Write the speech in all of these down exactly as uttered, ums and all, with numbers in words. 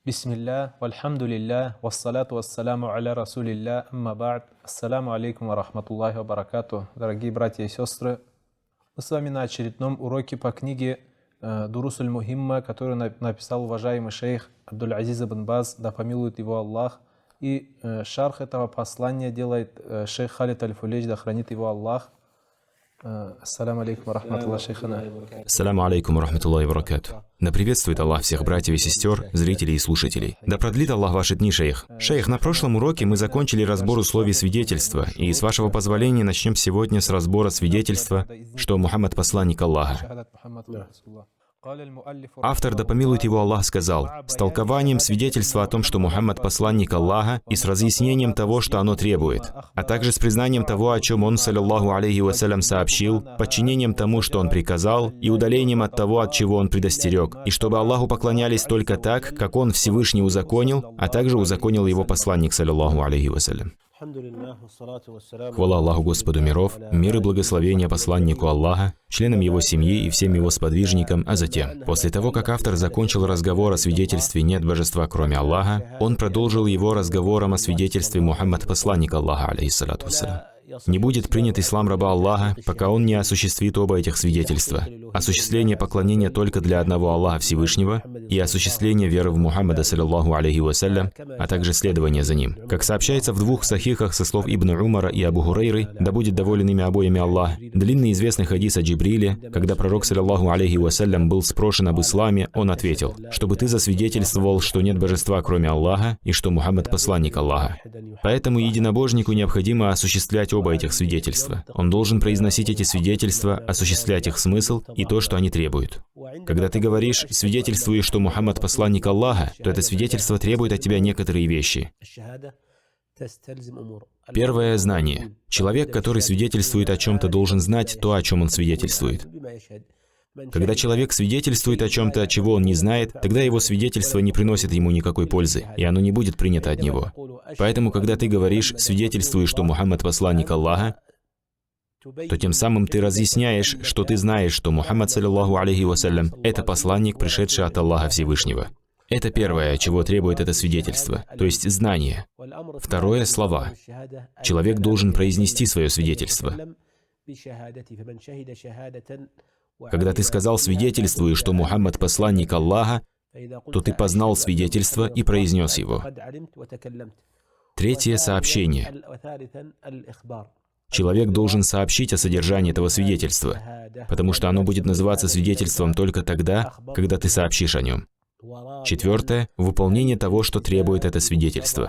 Бисмилля, вальхамдулилля, вассаляту вассаляму аля расулилля, амма ба'д. Ассаляму алейкум ва рахматуллахи ва баракату. Дорогие братья и сестры, мы с вами на очередном уроке по книге э, Дурусуль Мухимма, которую написал уважаемый шейх Абдуль-Азиз ибн Баз, да помилует его Аллах. И э, шарх этого послания делает э, шейх Халид Аль-Фулейдж, да хранит его Аллах. Ассаляму алейкум ва рахматуллахи шейхана. Ассаляму алейкум ва рахматуллахи ва баракату. Да приветствует Аллах всех братьев и сестер, зрителей и слушателей. Да продлит Аллах ваши дни, шейх. Шейх, на прошлом уроке мы закончили разбор условий свидетельства, и с вашего позволения начнем сегодня с разбора свидетельства, что Мухаммад посланник Аллаха. Автор, да помилует его Аллах, сказал: с толкованием свидетельства о том, что Мухаммад посланник Аллаха, и с разъяснением того, что оно требует, а также с признанием того, о чем он, саллиллаху алейхи вассалям, сообщил, подчинением тому, что он приказал, и удалением от того, от чего он предостерег, и чтобы Аллаху поклонялись только так, как он Всевышний узаконил, а также узаконил его посланник, саллиллаху алейхи вассалям. Хвала Аллаху Господу миров, мир и благословение посланнику Аллаха, членам его семьи и всем его сподвижникам, а затем, после того, как автор закончил разговор о свидетельстве «нет божества, кроме Аллаха», он продолжил его разговором о свидетельстве «Мухаммад посланник Аллаха, алейхиссалату вассалям». Не будет принят ислам раба Аллаха, пока он не осуществит оба этих свидетельства: осуществление поклонения только для одного Аллаха Всевышнего и осуществление веры в Мухаммада, саллиллаху алейхи вассалям, а также следование за ним. Как сообщается в двух сахихах со слов Ибн Умара и Абу Хурейры, да будет доволен ими обоими Аллах, длинный известный хадис о Джибриле, когда пророк, саллиллаху алейхи вассалям, был спрошен об исламе, он ответил: чтобы ты засвидетельствовал, что нет божества, кроме Аллаха, и что Мухаммад посланник Аллаха. Поэтому единобожнику необходимо осуществлять оба этих свидетельства. Он должен произносить эти свидетельства, осуществлять их смысл и то, что они требуют. Когда ты говоришь, свидетельствуешь, что Мухаммад посланник Аллаха, то это свидетельство требует от тебя некоторые вещи. Первое — знание. Человек, который свидетельствует о чем-то, должен знать то, о чем он свидетельствует. Когда человек свидетельствует о чем-то, чего он не знает, тогда его свидетельство не приносит ему никакой пользы, и оно не будет принято от него. Поэтому, когда ты говоришь, свидетельствуешь, что Мухаммад посланник Аллаха, то тем самым ты разъясняешь, что ты знаешь, что Мухаммад, саллиллаху алейхи вассалям, это посланник, пришедший от Аллаха Всевышнего. Это первое, чего требует это свидетельство, то есть знание. Второе — слова. Человек должен произнести свое свидетельство. Когда ты сказал, свидетельствуешь, что Мухаммад посланник Аллаха, то ты познал свидетельство и произнес его. Третье — сообщение. Человек должен сообщить о содержании этого свидетельства, потому что оно будет называться свидетельством только тогда, когда ты сообщишь о нем. Четвертое — выполнение того, что требует это свидетельство.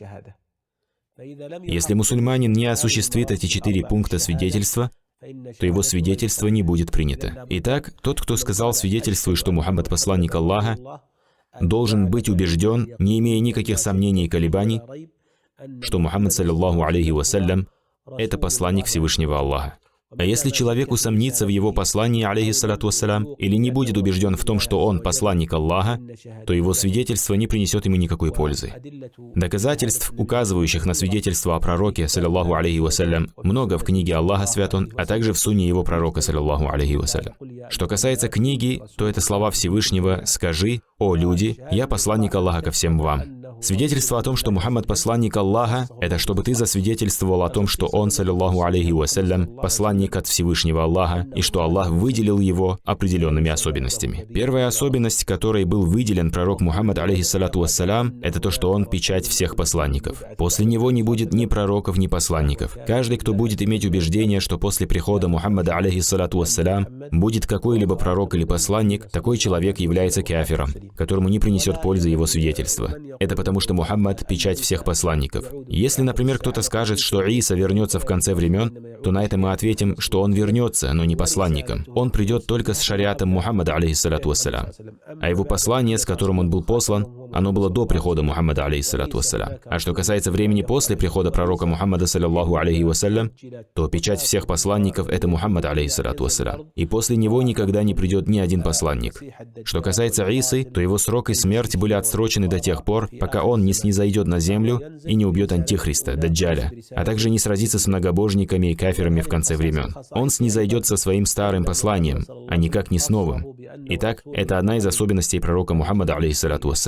Если мусульманин не осуществит эти четыре пункта свидетельства, то его свидетельство не будет принято. Итак, тот, кто сказал, свидетельствует, что Мухаммад посланник Аллаха, должен быть убежден, не имея никаких сомнений и колебаний, что Мухаммад, саллиллаху алейхи вассалям, это посланник Всевышнего Аллаха. А если человек усомнится в его послании, алейхиссалату вассалям, или не будет убежден в том, что он посланник Аллаха, то его свидетельство не принесет ему никакой пользы. Доказательств, указывающих на свидетельство о пророке, саллиллаху алейхи вассалям, много в книге Аллаха свят он, а также в сунне его пророка, саллиллаху алейхи вассалям. Что касается книги, то это слова Всевышнего: «Скажи, о люди, я посланник Аллаха ко всем вам». Свидетельство о том, что Мухаммад посланник Аллаха, это чтобы ты засвидетельствовал о том, что он, саллиллаху алейхи вассалям, посланник от Всевышнего Аллаха, и что Аллах выделил его определенными особенностями. Первая особенность, которой был выделен пророк Мухаммад, алейхиссалату вассалям, это то, что он печать всех посланников. После него не будет ни пророков, ни посланников. Каждый, кто будет иметь убеждение, что после прихода Мухаммада, алейхиссалату вассалям, будет какой-либо пророк или посланник, такой человек является кафиром, которому не принесет пользы его свидетельство. Это потому, что Мухаммад — печать всех посланников. Если, например, кто-то скажет, что Иса вернется в конце времен, то на это мы ответим, что он вернется, но не посланником. Он придет только с шариатом Мухаммада, алейхиссалату вассалям. А его послание, с которым он был послан, оно было до прихода Мухаммада, алейхиссалату вассалям. А что касается времени после прихода пророка Мухаммада, саллиллаху алейхи вассалям, то печать всех посланников — это Мухаммад, алейхиссалату вассалям. И после него никогда не придет ни один посланник. Что касается Исы, то его срок и смерть были отсрочены до тех пор, пока он не снизойдет на землю и не убьет Антихриста, Даджаля, а также не сразится с многобожниками и кафирами в конце времен. Он снизойдет со своим старым посланием, а никак не с новым. Итак, это одна из особенностей пророка Мухаммада, алейхиссалату вассалям.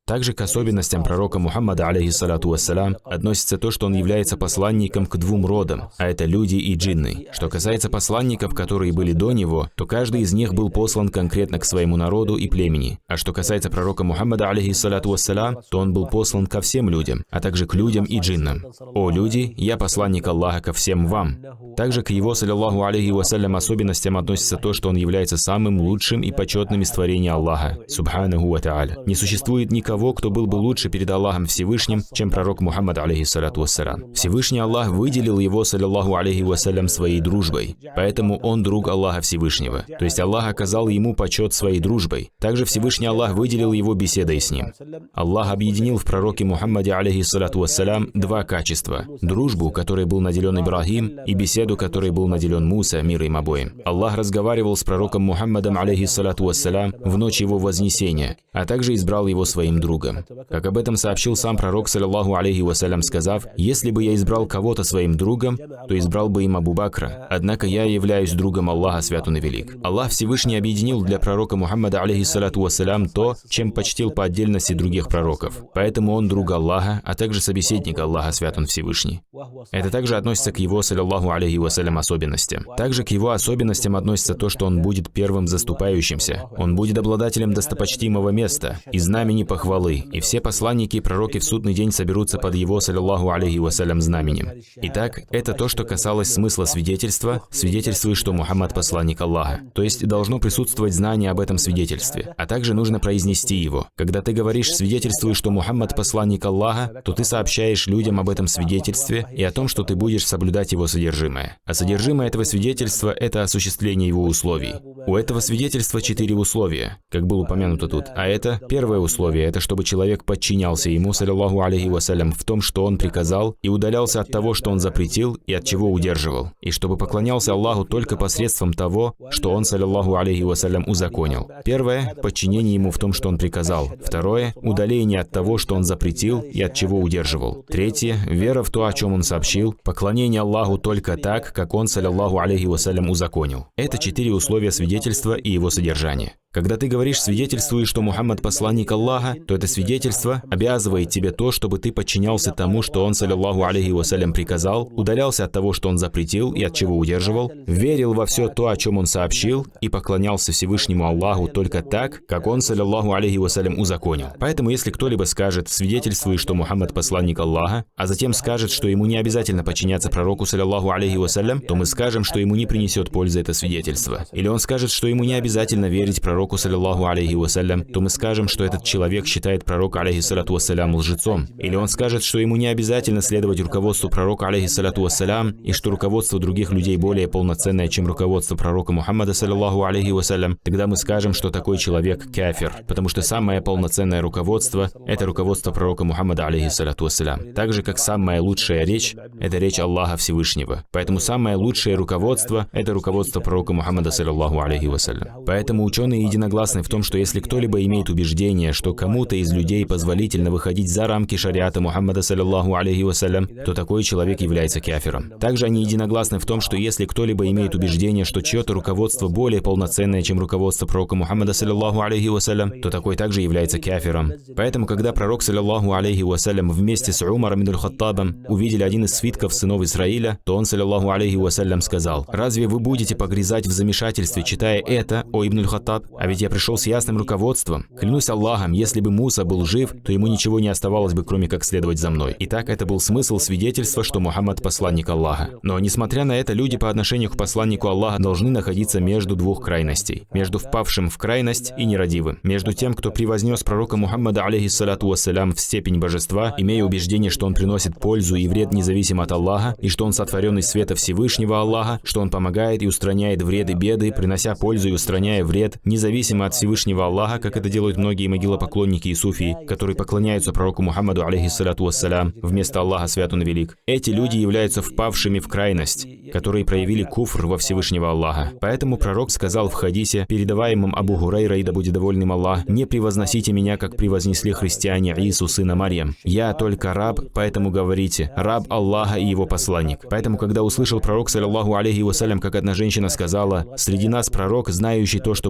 Также к особенностям пророка Мухаммада, алейхиссалату вассалям, относится то, что он является посланником к двум родам, а это люди и джинны. Что касается посланников, которые были до него, то каждый из них был послан конкретно к своему народу и племени. А что касается пророка Мухаммада, алейхиссалату вассалям, то он был послан ко всем людям, а также к людям и джиннам. «О люди, я посланник Аллаха ко всем вам». Также к его, саллиллаху алейхи вассалям, особенностям относится то, что он является самым лучшим и почетным из творений Аллаха, субханаху ва тааля. Не существует никого, кто был бы лучше перед Аллахом Всевышним, чем пророк Мухаммад, алейхиссалату вассалям. Всевышний Аллах выделил его, саллиллаху алейхи вассалям, своей дружбой, поэтому он друг Аллаха Всевышнего. То есть Аллах оказал ему почет своей дружбой. Также Всевышний Аллах выделил его беседой с ним. Аллах объединил в пророке Мухаммаде, алейхиссалату вассалям, два качества: дружбу, которой был наделен Ибрахим, и беседу, которой был наделен Муса, мир им обоим. Аллах разговаривал с пророком Мухаммадом, алейхиссалату вассалям, в ночь его вознесения, а также избрал его своим другом. Как об этом сообщил сам пророк, саллиллаху алейхи вассалям, сказав: «Если бы я избрал кого-то своим другом, то избрал бы им Абу Бакра, однако я являюсь другом Аллаха, свят он и велик». Аллах Всевышний объединил для пророка Мухаммада, алейхиссалату вассалям, то, чем почтил по отдельности других пророков. Поэтому он друг Аллаха, а также собеседник Аллаха, свят он Всевышний. Это также относится к его, саллиллаху алейхи вассалям, особенностям. Также к его особенностям относится то, что он будет первым заступающимся. Он будет обладателем достопочтимого места и знамени похвалы, и все посланники и пророки в судный день соберутся под его, саллиллаху алейхи вассалям, знаменем. Итак, это то, что касалось смысла свидетельства, свидетельствует, что Мухаммад посланник Аллаха. То есть должно присутствовать знание об этом свидетельстве, а также нужно произнести его. Когда ты говоришь, свидетельствуешь, что Мухаммад посланник Аллаха, то ты сообщаешь людям об этом свидетельстве и о том, что ты будешь соблюдать его содержимое. А содержимое этого свидетельства – это осуществление его условий. У этого свидетельства четыре условия, как было упомянуто тут. А это первое условие – это чтобы человек подчинялся ему, саллиллаху алейхи вассалям, в том, что он приказал, и удалялся от того, что он запретил и от чего удерживал, и чтобы поклонялся Аллаху только посредством того, что он, саллиллаху алейхи вассалям, узаконил. Первое – подчинение ему в том, что он приказал. Второе – удаление от того, что он запретил и от чего удерживал. Третье – вера в то, о чем он сообщил, поклонение Аллаху только так, как он, саллиллаху алейхи вассалям, узаконил. Это четыре условия свидетельства и его содержание. Когда ты говоришь, свидетельствуешь, что Мухаммад посланник Аллаха, то это свидетельство обязывает тебе то, чтобы ты подчинялся тому, что он, саллиллаху алейхи вассалям, приказал, удалялся от того, что он запретил и от чего удерживал, верил во все то, о чем он сообщил, и поклонялся Всевышнему Аллаху только так, как он, саллиллаху алейхи вассалям, узаконил. Поэтому, если кто-либо скажет, свидетельствуешь, что Мухаммад посланник Аллаха, а затем скажет, что ему не обязательно подчиняться пророку, саллиллаху алейхи вассалям, то мы скажем, что ему не принесет пользы это свидетельство. Или он скажет, что ему не обязательно верить пророку, саллиллаху алейхи вассалям, то мы скажем, что этот человек считает пророка, алейхиссалату вассалям, лжецом. Или он скажет, что ему не обязательно следовать руководству пророка, алейхиссалату вассалям, и что руководство других людей более полноценное, чем руководство пророка Мухаммада, саллиллаху алейхи вассалям, тогда мы скажем, что такой человек кафир, потому что самое полноценное руководство – это руководство пророка Мухаммада, алейхиссалату вассалям. Так же, как самая лучшая речь – это речь Аллаха Всевышнего. Поэтому самое лучшее руководство – это руководство пророка Мухаммада, саллиллаху алейхи вассалям. Поэтому ученые единогласны в том, что если кто-либо имеет убеждение, что кому-то из людей позволительно выходить за рамки шариата Мухаммада, саллиллаху алейхи вассалям, то такой человек является кафиром. Также они единогласны в том, что если кто-либо имеет убеждение, что чье-то руководство более полноценное, чем руководство пророка Мухаммада, саллиллаху алейхи вассалям, то такой также является кафиром. Поэтому, когда пророк, саллиллаху алейхи вассалям, вместе с Умаром ибн аль-Хаттабом увидели один из свитков сынов Исраиля, то он, саллиллаху алейхи вассалям, сказал: «Разве вы будете погрязать в замешательстве, читая это, о ибн аль-Хаттаб? А ведь я пришел с ясным руководством. Клянусь Аллахом, если бы Муса был жив, то ему ничего не оставалось бы, кроме как следовать за мной». Итак, это был смысл свидетельства, что Мухаммад посланник Аллаха. Но, несмотря на это, люди по отношению к посланнику Аллаха должны находиться между двух крайностей. Между впавшим в крайность и нерадивым. Между тем, кто превознес пророка Мухаммада, алейхиссалату вассалям, в степень божества, имея убеждение, что он приносит пользу и вред независимо от Аллаха, и что он сотворен из света Всевышнего Аллаха, что он помогает и устраняет вред и беды, принося пользу и устраняя вред, независимо от Всевышнего Аллаха, как это делают многие могилопоклонники и суфии, которые поклоняются пророку Мухаммаду, алейхиссалату вассалям, вместо Аллаха, свят он и велик. Эти люди являются впавшими в крайность, которые проявили куфр во Всевышнего Аллаха. Поэтому пророк сказал в хадисе, передаваемом Абу Хурайрой, да будет доволен им Аллах: «Не превозносите меня, как превознесли христиане Ису, сына Марьям. Я только раб, поэтому говорите: раб Аллаха и его посланник». Поэтому, когда услышал пророк, саллиллаху алейхи вассалям, как одна женщина сказала: «Среди нас пророк, знающий то, что будет завтра»,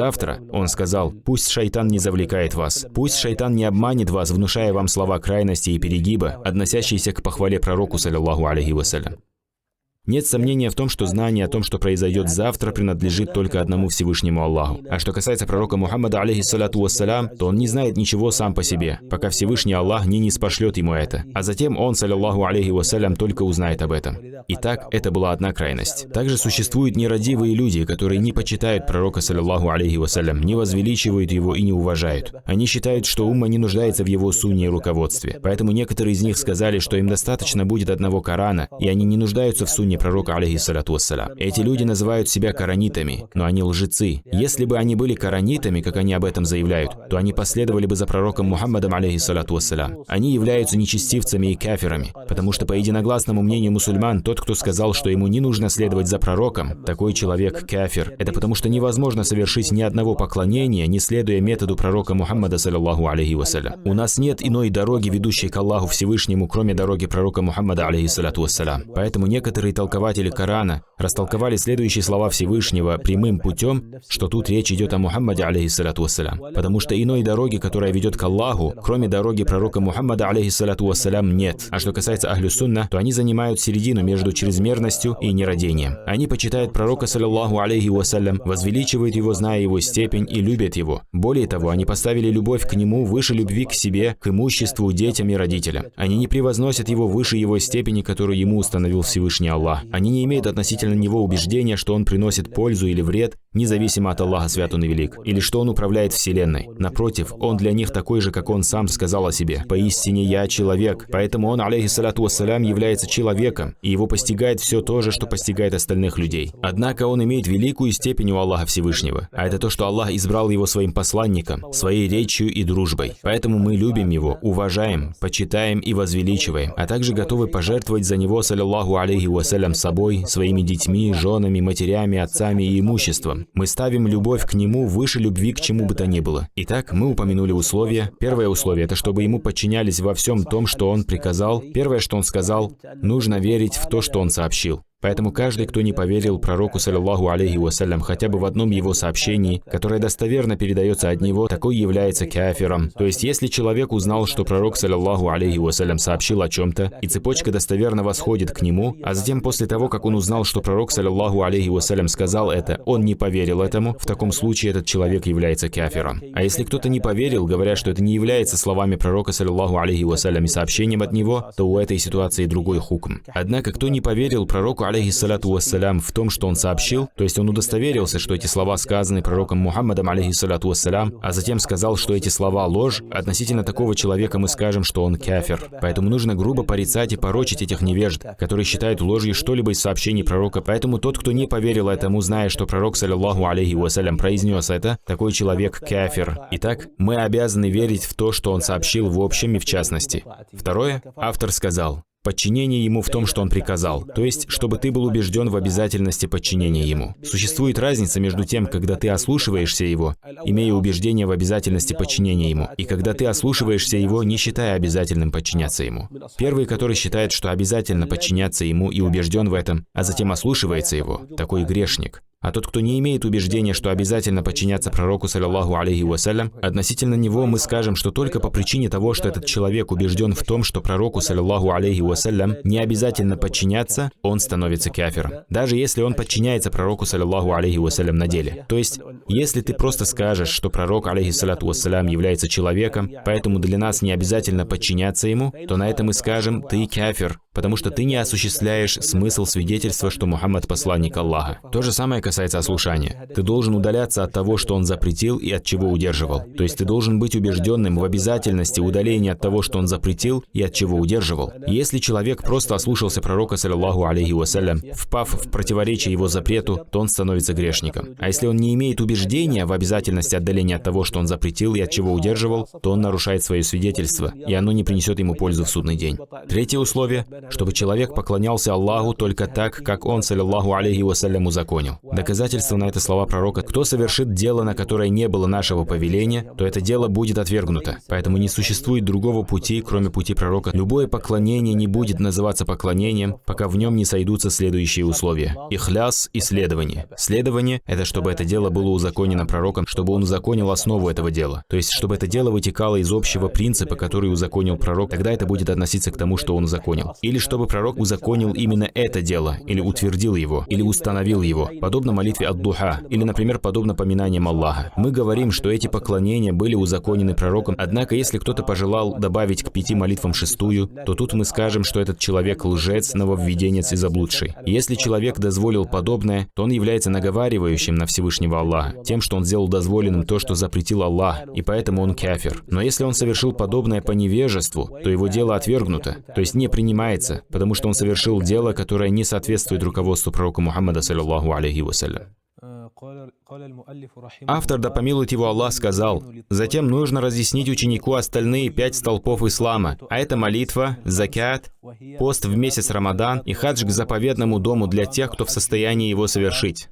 завтра, он сказал: «Пусть шайтан не завлекает вас, пусть шайтан не обманет вас, внушая вам слова крайности и перегиба, относящиеся к похвале пророку, саллиллаху алейхи вассалям». Нет сомнения в том, что знание о том, что произойдет завтра, принадлежит только одному Всевышнему Аллаху. А что касается пророка Мухаммада, алейхиссалату вассалям, то он не знает ничего сам по себе, пока Всевышний Аллах не ниспошлет ему это. А затем он, саллиллаху алейхи вассалям, только узнает об этом. Итак, это была одна крайность. Также существуют нерадивые люди, которые не почитают пророка, саллиллаху алейхи вассалям, не возвеличивают его и не уважают. Они считают, что умма не нуждается в его сунне и руководстве. Поэтому некоторые из них сказали, что им достаточно будет одного Корана, и они не нуждаются в сунне пророка, алейхиссалату вассалям. Эти люди называют себя коранитами, но они лжецы. Если бы они были коранитами, как они об этом заявляют, то они последовали бы за пророком Мухаммадом, алейхиссалату вассалям. Они являются нечестивцами и кафирами, потому что по единогласному мнению мусульман, тот, кто сказал, что ему не нужно следовать за пророком, такой человек кафир. Это потому что невозможно совершить ни одного поклонения, не следуя методу пророка Мухаммада, саллиллаху алейхи вассалям. У нас нет иной дороги, ведущей к Аллаху Всевышнему, кроме дороги пророка Мухаммада, алейхиссалату вассалям. Поэтому некоторые толкователи Корана растолковали следующие слова Всевышнего прямым путем, что тут речь идет о Мухаммаде, алейхиссалату вассалям. Потому что иной дороги, которая ведет к Аллаху, кроме дороги пророка Мухаммада, алейхиссалату вассалям, нет. А что касается ахлю сунна, то они занимают середину между чрезмерностью и нерадением. Они почитают пророка, саллиллаху алейхи вассалям, возвеличивают его, зная его степень, и любят его. Более того, они поставили любовь к нему выше любви к себе, к имуществу, детям и родителям. Они не превозносят его выше его степени, которую ему установил Всевышний Аллах. Они не имеют относительно него убеждения, что он приносит пользу или вред, независимо от Аллаха свят он и велик, или что он управляет вселенной. Напротив, он для них такой же, как он сам сказал о себе: «Поистине я человек». Поэтому он, алейхиссалату вассалям, является человеком, и его постигает все то же, что постигает остальных людей. Однако он имеет великую степень у Аллаха Всевышнего, а это то, что Аллах избрал его своим посланником, своей речью и дружбой. Поэтому мы любим его, уважаем, почитаем и возвеличиваем, а также готовы пожертвовать за него, саллиллаху алейхи вассалям, собой, своими детьми, женами, матерями, отцами и имуществом. Мы ставим любовь к нему выше любви к чему бы то ни было. Итак, мы упомянули условия. Первое условие – это чтобы ему подчинялись во всем том, что он приказал. Первое, что он сказал, нужно верить в то, что он сообщил. Поэтому каждый, кто не поверил пророку, саллиллаху алейхи вассалям, хотя бы в одном его сообщении, которое достоверно передается от него, такой является кафиром. То есть, если человек узнал, что пророк, саллиллаху алейхи вассалям, сообщил о чем-то, и цепочка достоверно восходит к нему, а затем после того, как он узнал, что пророк, саллиллаху алейхи вассалям, сказал это, он не поверил этому, в таком случае этот человек является кафиром. А если кто-то не поверил, говоря, что это не является словами пророка, саллиллаху алейхи вассалям, и сообщением от него, то у этой ситуации другой хукм. Однако, кто не поверил пророку, алейхиссалату вассалям, в том, что он сообщил, то есть он удостоверился, что эти слова сказаны пророком Мухаммадом, алейхиссалату вассалям, а затем сказал, что эти слова ложь, относительно такого человека мы скажем, что он кафир. Поэтому нужно грубо порицать и порочить этих невежд, которые считают ложью что-либо из сообщений пророка. Поэтому тот, кто не поверил этому, зная, что пророк, саллиллаху алейхи вассалям, произнес это, такой человек кафир. Итак, мы обязаны верить в то, что он сообщил в общем и в частности. Второе, автор сказал: подчинение ему в том, что он приказал, то есть, чтобы ты был убежден в обязательности подчинения ему. Существует разница между тем, когда ты ослушиваешься его, имея убеждение в обязательности подчинения ему, и когда ты ослушиваешься его, не считая обязательным подчиняться ему. Первый, который считает, что обязательно подчиняться ему и убежден в этом, а затем ослушивается его, такой грешник. А тот, кто не имеет убеждения, что обязательно подчиняться пророку, саллиллаху алейхи вассалям, относительно него мы скажем, что только по причине того, что этот человек убежден в том, что пророку, саллиллаху алейхи вассалям, не обязательно подчиняться, он становится кафиром. Даже если он подчиняется пророку, саллиллаху алейхи вассалям, на деле. То есть, если ты просто скажешь, что пророк, алейхиссалату вассалям, является человеком, поэтому для нас не обязательно подчиняться ему, то на это мы скажем: ты кафир, потому что ты не осуществляешь смысл свидетельства, что Мухаммад посланник Аллаха. То же самое касается ослушания. Ты должен удаляться от того, что он запретил и от чего удерживал. То есть ты должен быть убежденным в обязательности удаления от того, что он запретил и от чего удерживал. Если человек просто ослушался пророка, саллиллаху алейхи вассалям, впав в противоречие его запрету, то он становится грешником. А если он не имеет убеждения в обязательности отдаления от того, что он запретил и от чего удерживал, то он нарушает свое свидетельство, и оно не принесет ему пользу в судный день. Третье условие, чтобы человек поклонялся Аллаху только так, как он, саллиллаху алейхи вассалям, узаконил. Доказательство на это слова пророка: кто совершит дело, на которое не было нашего повеления, то это дело будет отвергнуто. Поэтому не существует другого пути, кроме пути пророка. Любое поклонение не будет называться поклонением, пока в нем не сойдутся следующие условия. Ихляс и следование. Следование — это чтобы это дело было узаконено пророком, чтобы он узаконил основу этого дела. То есть, чтобы это дело вытекало из общего принципа, который узаконил пророк, тогда это будет относиться к тому, что он узаконил. Или чтобы пророк узаконил именно это дело, или утвердил его, или установил его, подобно молитве ад-духа, или, например, подобно поминаниям Аллаха. Мы говорим, что эти поклонения были узаконены пророком, однако если кто-то пожелал добавить к пяти молитвам шестую, то тут мы скажем, что этот человек лжец, нововведенец и заблудший. Если человек дозволил подобное, то он является наговаривающим на Всевышнего Аллаха, тем, что он сделал дозволенным то, что запретил Аллах, и поэтому он кафир. Но если он совершил подобное по невежеству, то его дело отвергнуто, то есть не принимается, потому что он совершил дело, которое не соответствует руководству пророка Мухаммада, саллаллаху алейхи вассалям. Автор, да помилует его Аллах, сказал: «Затем нужно разъяснить ученику остальные пять столпов ислама, а это молитва, закят, пост в месяц Рамадан и хадж к заповедному дому для тех, кто в состоянии его совершить».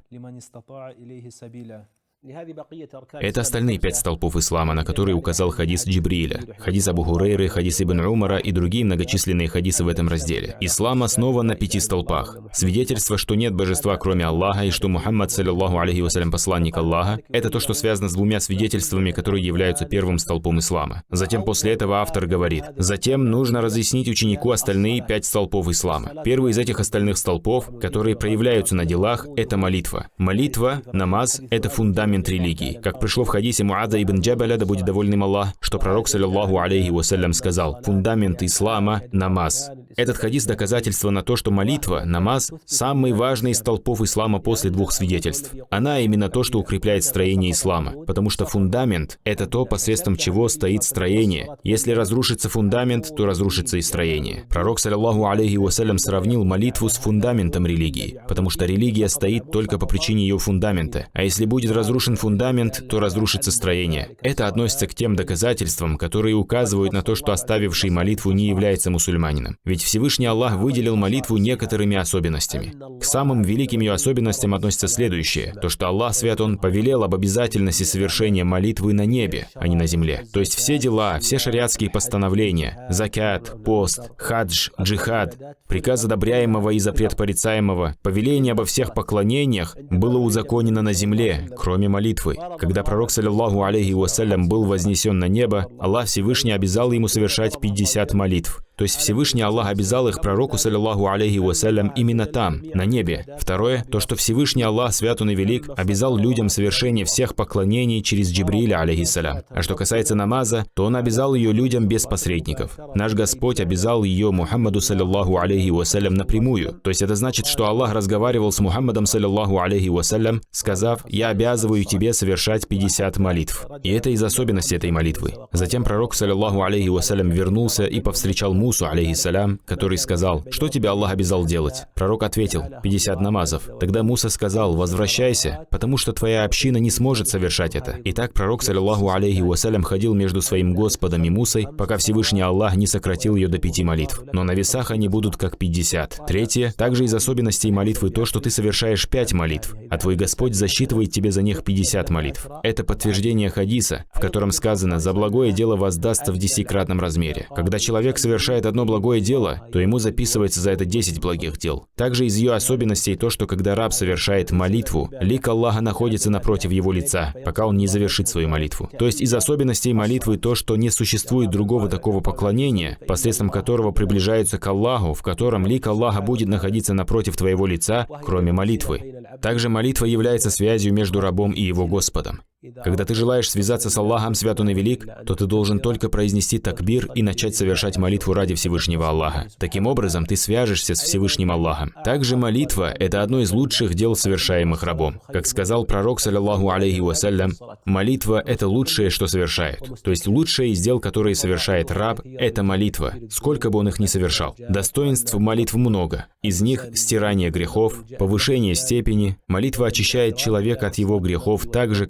Это остальные пять столпов ислама, на которые указал хадис Джибриля, хадис Абу Хурейры, хадис Ибн Умара и другие многочисленные хадисы в этом разделе. Ислам основан на пяти столпах. Свидетельство, что нет божества, кроме Аллаха, и что Мухаммад, саллиллаху алейхи вассалям, посланник Аллаха, это то, что связано с двумя свидетельствами, которые являются первым столпом ислама. Затем после этого автор говорит: «Затем нужно разъяснить ученику остальные пять столпов ислама». Первый из этих остальных столпов, которые проявляются на делах, это молитва. Молитва, намаз — это фундамент религии. Как пришло в хадисе Муаза ибн Джабаля, да будет доволен им Аллах, что пророк, саллиллаху алейхи вассалям, сказал: «Фундамент ислама — намаз». Этот хадис — доказательство на то, что молитва, намаз — самый важный из столпов ислама после двух свидетельств. Она именно то, что укрепляет строение ислама, потому что фундамент — это то, посредством чего стоит строение. Если разрушится фундамент, то разрушится и строение. Пророк, саллиллаху алейхи вассалям, сравнил молитву с фундаментом религии, потому что религия стоит только по причине ее фундамента, а если будет разрушен фундамент, то разрушится строение. Это относится к тем доказательствам, которые указывают на то, что оставивший молитву не является мусульманином. Ведь Всевышний Аллах выделил молитву некоторыми особенностями. К самым великим ее особенностям относится следующее: то, что Аллах свят, Он повелел об обязательности совершения молитвы на небе, а не на земле. То есть все дела, все шариатские постановления, закят, пост, хадж, джихад, приказ одобряемого и запрет порицаемого, повеление обо всех поклонениях было узаконено на земле, кроме молитвы. Когда пророк, саллиллаху алейхи вассалям, был вознесен на небо, Аллах Всевышний обязал ему совершать пятьдесят молитв. То есть Всевышний Аллах обязал их пророку, саллиллаху алейхи вассалям, именно там, на небе. Второе, то, что Всевышний Аллах, свят Он и велик, обязал людям совершение всех поклонений через Джибриля, алейхиссалям. А что касается намаза, то Он обязал ее людям без посредников. Наш Господь обязал ее Мухаммаду, саллиллаху алейхи вассалям, напрямую. То есть это значит, что Аллах разговаривал с Мухаммадом, саллиллаху алейхи вассалям, сказав: «Я обязываю тебе совершать пятьдесят молитв». И это из особенностей этой молитвы. Затем пророк, саллиллаху алейхи вассалям, вернулся и повстречал Мусу, алейхиссалям, который сказал: «Что тебе Аллах обязал делать?» Пророк ответил: пятьдесят намазов. Тогда Муса сказал: «Возвращайся, потому что твоя община не сможет совершать это». Итак, пророк, саллиллаху алейхи вассалям, ходил между своим Господом и Мусой, пока Всевышний Аллах не сократил ее до пяти молитв. Но на весах они будут как пятьдесят. Третье, также из особенностей молитвы то, что ты совершаешь пять молитв, а твой Господь засчитывает тебе за них пятьдесят молитв. Это подтверждение хадиса, в котором сказано: «За благое дело воздастся в десятикратном размере». Когда человек совершает одно благое дело, то ему записывается за это десять благих дел. Также из ее особенностей то, что когда раб совершает молитву, лик Аллаха находится напротив его лица, пока он не завершит свою молитву. То есть из особенностей молитвы то, что не существует другого такого поклонения, посредством которого приближаются к Аллаху, в котором лик Аллаха будет находиться напротив твоего лица, кроме молитвы. Также молитва является связью между рабом и его Господом. Когда ты желаешь связаться с Аллахом, свят Он и велик, то ты должен только произнести такбир и начать совершать молитву ради Всевышнего Аллаха. Таким образом, ты свяжешься с Всевышним Аллахом. Также молитва — это одно из лучших дел, совершаемых рабом. Как сказал пророк, саллиллаху алейхи вассалям, молитва — это лучшее, что совершают. То есть лучшее из дел, которые совершает раб, это молитва, сколько бы он их ни совершал. Достоинств молитв много. Из них стирание грехов, повышение степени. Молитва очищает человека от его грехов так же, как проточная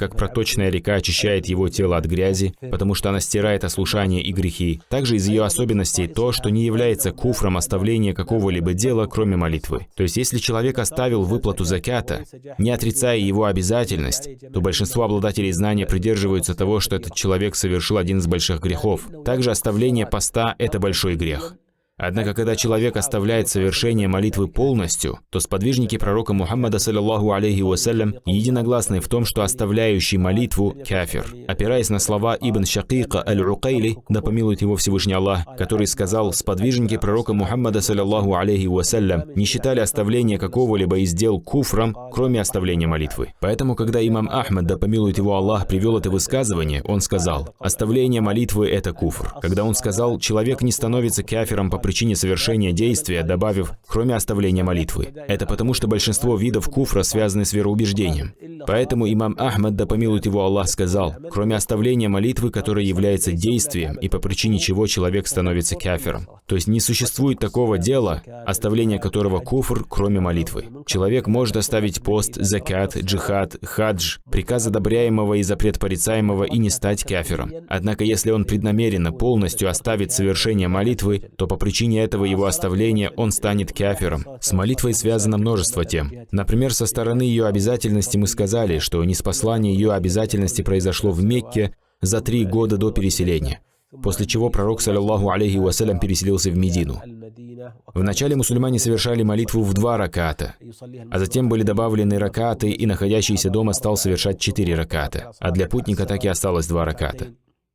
сточная река очищает его тело от грязи, потому что она стирает ослушание и грехи. Также из ее особенностей то, что не является куфром оставления какого-либо дела, кроме молитвы. То есть, если человек оставил выплату заката, не отрицая его обязательность, то большинство обладателей знания придерживаются того, что этот человек совершил один из больших грехов. Также оставление поста – это большой грех. Однако, когда человек оставляет совершение молитвы полностью, то сподвижники пророка Мухаммада, саллаллаху алейхи вассалям, единогласны в том, что оставляющий молитву – кафир. Опираясь на слова Ибн Шакика аль-Укайли, да помилует его Всевышний Аллах, который сказал, сподвижники пророка Мухаммада, саллаллаху алейхи вассалям, не считали оставление какого-либо из дел куфром, кроме оставления молитвы. Поэтому, когда имам Ахмад, да помилует его Аллах, привел это высказывание, он сказал, оставление молитвы – это куфр. Когда он сказал, человек не становится кафиром по причине совершения действия, добавив, кроме оставления молитвы. Это потому, что большинство видов куфра связаны с вероубеждением. Поэтому имам Ахмад, да помилует его Аллах, сказал, кроме оставления молитвы, которая является действием, и по причине чего человек становится кафиром. То есть не существует такого дела, оставление которого куфр, кроме молитвы. Человек может оставить пост, закат, джихад, хадж, приказ одобряемого и запрет порицаемого и не стать кафиром. Однако, если он преднамеренно полностью оставит совершение молитвы, то по причине этого его оставления он станет кафиром. С молитвой связано множество тем. Например, со стороны ее обязательности мы сказали, что ниспослание ее обязательности произошло в Мекке за три года до переселения, после чего пророк, саллаллаху алейхи вассалям, переселился в Медину. Вначале мусульмане совершали молитву в два раката, а затем были добавлены ракаты, и находящийся дома стал совершать четыре раката, а для путника так и осталось два раката.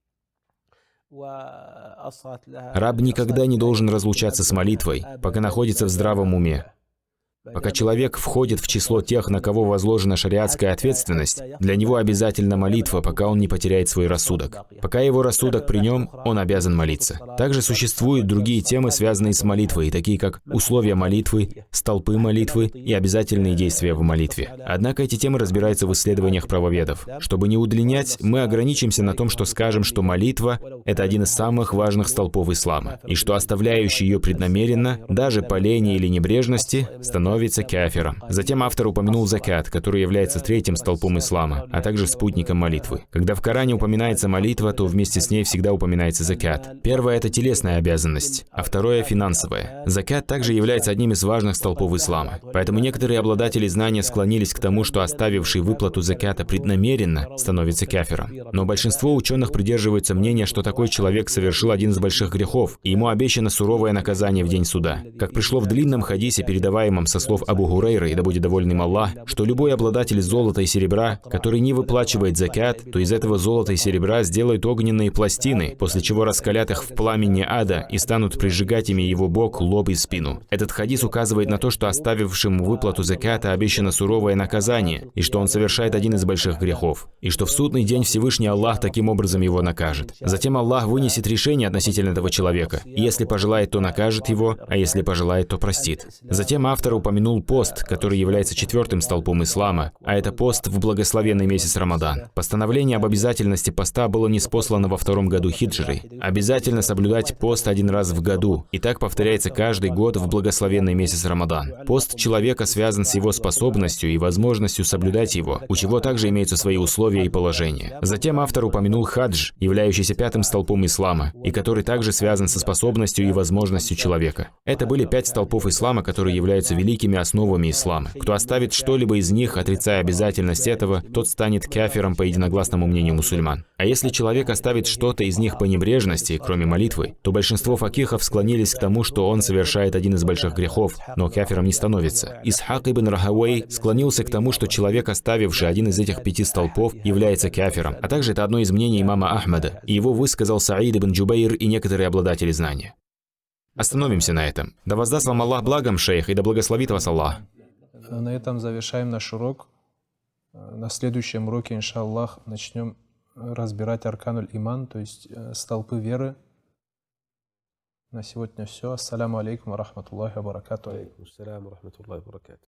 Раб никогда не должен разлучаться с молитвой, пока находится в здравом уме. Пока человек входит в число тех, на кого возложена шариатская ответственность, для него обязательна молитва, пока он не потеряет свой рассудок. Пока его рассудок при нем, он обязан молиться. Также существуют другие темы, связанные с молитвой, такие как условия молитвы, столпы молитвы и обязательные действия в молитве. Однако эти темы разбираются в исследованиях правоведов. Чтобы не удлинять, мы ограничимся на том, что скажем, что молитва – это один из самых важных столпов ислама, и что оставляющий ее преднамеренно, даже по лени или небрежности, становится становится кафиром. Затем автор упомянул закат, который является третьим столпом ислама, а также спутником молитвы. Когда в Коране упоминается молитва, то вместе с ней всегда упоминается закат. Первое – это телесная обязанность, а второе – финансовая. Закат также является одним из важных столпов ислама. Поэтому некоторые обладатели знания склонились к тому, что оставивший выплату заката преднамеренно становится кафиром. Но большинство ученых придерживаются мнения, что такой человек совершил один из больших грехов, и ему обещано суровое наказание в день суда. Как пришло в длинном хадисе, передаваемом со слов Абу Гурейры, и да будет доволен им Аллах, что любой обладатель золота и серебра, который не выплачивает закат, то из этого золота и серебра сделают огненные пластины, после чего раскалят их в пламени ада и станут прижигать ими его бок, лоб и спину. Этот хадис указывает на то, что оставившему выплату заката обещано суровое наказание, и что он совершает один из больших грехов, и что в судный день Всевышний Аллах таким образом его накажет. Затем Аллах вынесет решение относительно этого человека, и если пожелает, то накажет его, а если пожелает, то простит. Затем автор упомянул пост, который является четвертым столпом ислама, а это пост в благословенный месяц Рамадан. Постановление об обязательности поста было ниспослано во втором году хиджры. Обязательно соблюдать пост один раз в году, и так повторяется каждый год в благословенный месяц Рамадан. Пост человека связан с его способностью и возможностью соблюдать его, у чего также имеются свои условия и положения. Затем автор упомянул хадж, являющийся пятым столпом ислама, и который также связан со способностью и возможностью человека. Это были пять столпов ислама, которые являются великими основами ислама. Кто оставит что-либо из них, отрицая обязательность этого, тот станет кафиром по единогласному мнению мусульман. А если человек оставит что-то из них по небрежности, кроме молитвы, то большинство факихов склонились к тому, что он совершает один из больших грехов, но кафиром не становится. Исхак ибн Рахавей склонился к тому, что человек, оставивший один из этих пяти столпов, является кафиром, а также это одно из мнений имама Ахмада, и его высказал Саид ибн Джубайр и некоторые обладатели знания. Остановимся на этом. Да воздаст вам Аллах благом, шейх, и да благословит вас Аллах. На этом завершаем наш урок. На следующем уроке, иншаллах, начнем разбирать аркануль иман, то есть столпы веры. На сегодня все. Ассаляму алейкум ва рахматуллахи ва баракатуху.